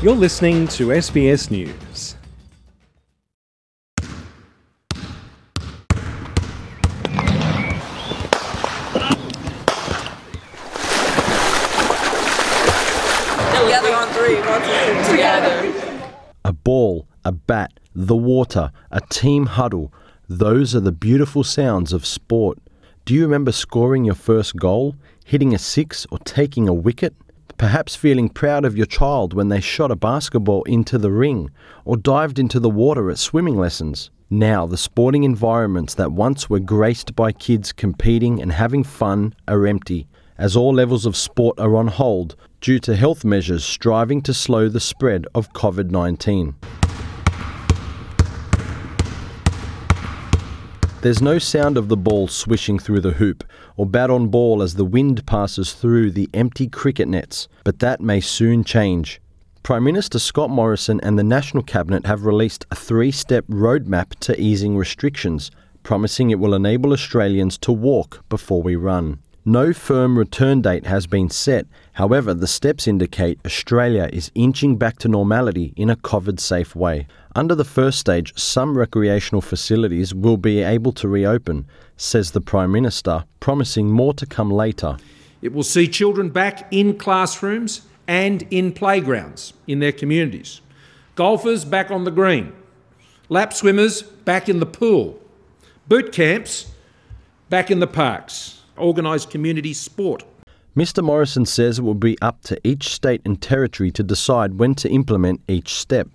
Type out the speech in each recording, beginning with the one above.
You're listening to SBS News. Together on three. Together. A ball, a bat, the water, a team huddle. Those are the beautiful sounds of sport. Do you remember scoring your first goal, hitting a six or taking a wicket? Perhaps feeling proud of your child when they shot a basketball into the ring or dived into the water at swimming lessons. Now, the sporting environments that once were graced by kids competing and having fun are empty, as all levels of sport are on hold due to health measures striving to slow the spread of COVID-19. There's no sound of the ball swishing through the hoop or bat on ball as the wind passes through the empty cricket nets, but that may soon change. Prime Minister Scott Morrison and the National Cabinet have released a 3-step roadmap to easing restrictions, promising it will enable Australians to walk before we run. No firm return date has been set. However, the steps indicate Australia is inching back to normality in a COVID-safe way. Under the first stage, some recreational facilities will be able to reopen, says the Prime Minister, promising more to come later. It will see children back in classrooms and in playgrounds in their communities. Golfers back on the green. Lap swimmers back in the pool. Boot camps back in the parks. Organised community sport. Mr Morrison says it will be up to each state and territory to decide when to implement each step.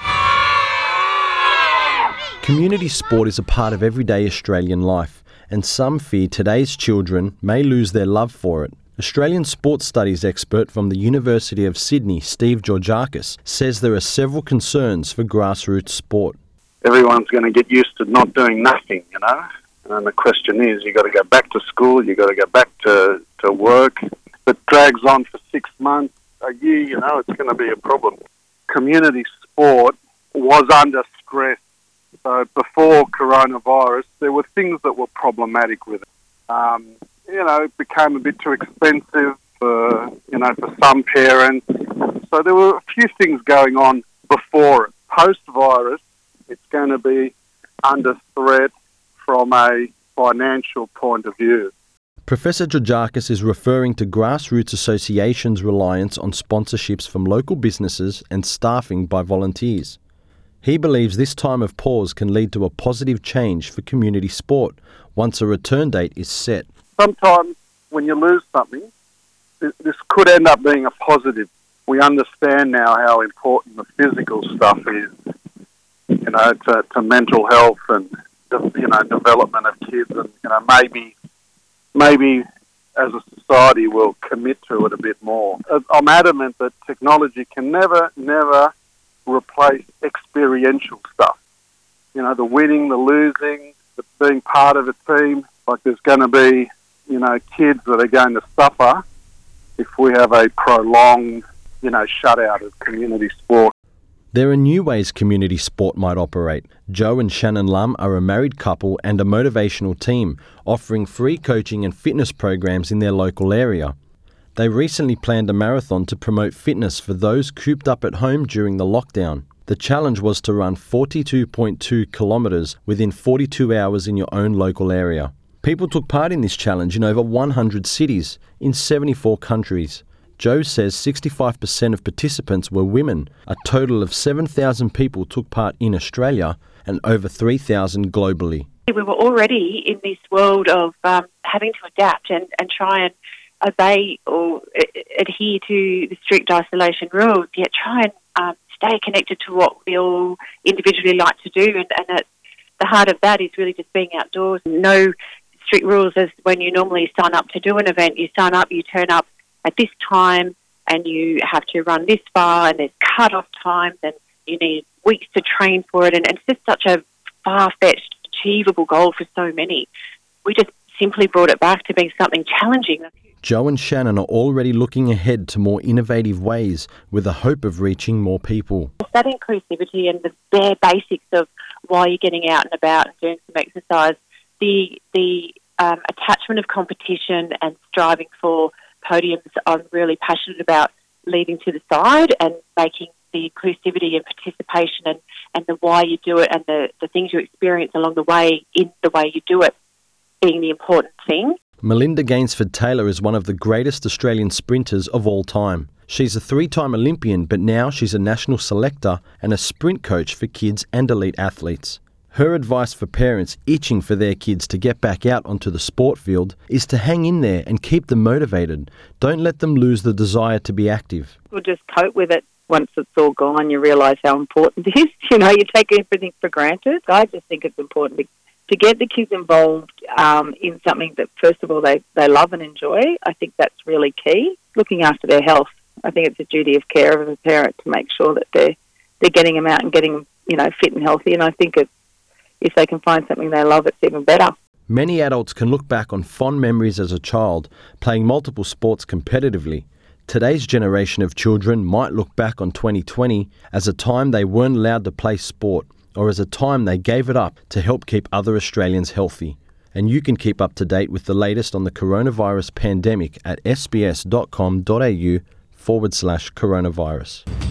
Community sport is a part of everyday Australian life, and some fear today's children may lose their love for it. Australian sports studies expert from the University of Sydney, Steve Georgakis, says there are several concerns for grassroots sport. Everyone's going to get used to not doing nothing, And the question is, you've got to go back to school, you've got to go back to work. If it drags on for 6 months, a year, it's going to be a problem. Community sport was under stress. So before coronavirus, there were things that were problematic with it. It became a bit too expensive for some parents. So there were a few things going on before it. Post-virus, it's going to be under threat from a financial point of view. Professor Georgakis is referring to grassroots associations' reliance on sponsorships from local businesses and staffing by volunteers. He believes this time of pause can lead to a positive change for community sport once a return date is set. Sometimes when you lose something, this could end up being a positive. We understand now how important the physical stuff is, to mental health and development of kids, and maybe as a society we'll commit to it a bit more. I'm adamant that technology can never replace experiential stuff. The winning, the losing, the being part of a team. Like there's going to be, kids that are going to suffer if we have a prolonged, shutout of community sport. There are new ways community sport might operate. Joe and Shannon Lum are a married couple and a motivational team, offering free coaching and fitness programs in their local area. They recently planned a marathon to promote fitness for those cooped up at home during the lockdown. The challenge was to run 42.2 kilometres within 42 hours in your own local area. People took part in this challenge in over 100 cities in 74 countries. Joe says 65% of participants were women. A total of 7,000 people took part in Australia and over 3,000 globally. We were already in this world of having to adapt and try and obey or adhere to the strict isolation rules, yet try and stay connected to what we all individually like to do. And at the heart of that is really just being outdoors. No strict rules as when you normally sign up to do an event. You sign up, you turn up at this time and you have to run this far and there's cut-off times and you need weeks to train for it. And it's just such a far-fetched, achievable goal for so many. We just simply brought it back to being something challenging. Joe and Shannon are already looking ahead to more innovative ways with the hope of reaching more people. That inclusivity and the bare basics of why you're getting out and about and doing some exercise, the attachment of competition and striving for podiums I'm really passionate about leaving to the side and making the inclusivity and participation and the why you do it and the things you experience along the way in the way you do it being the important thing. Melinda Gainsford-Taylor is one of the greatest Australian sprinters of all time. She's a 3-time Olympian, but now she's a national selector and a sprint coach for kids and elite athletes. Her advice for parents itching for their kids to get back out onto the sport field is to hang in there and keep them motivated. Don't let them lose the desire to be active. We'll just cope with it. Once it's all gone, you realise how important it is. You know, you take everything for granted. I just think it's important to get the kids involved in something that, first of all, they love and enjoy. I think that's really key. Looking after their health. I think it's a duty of care of a parent to make sure that they're getting them out and getting them, you know, fit and healthy. And I think if they can find something they love, it's even better. Many adults can look back on fond memories as a child, playing multiple sports competitively. Today's generation of children might look back on 2020 as a time they weren't allowed to play sport, or as a time they gave it up to help keep other Australians healthy. And you can keep up to date with the latest on the coronavirus pandemic at sbs.com.au/coronavirus.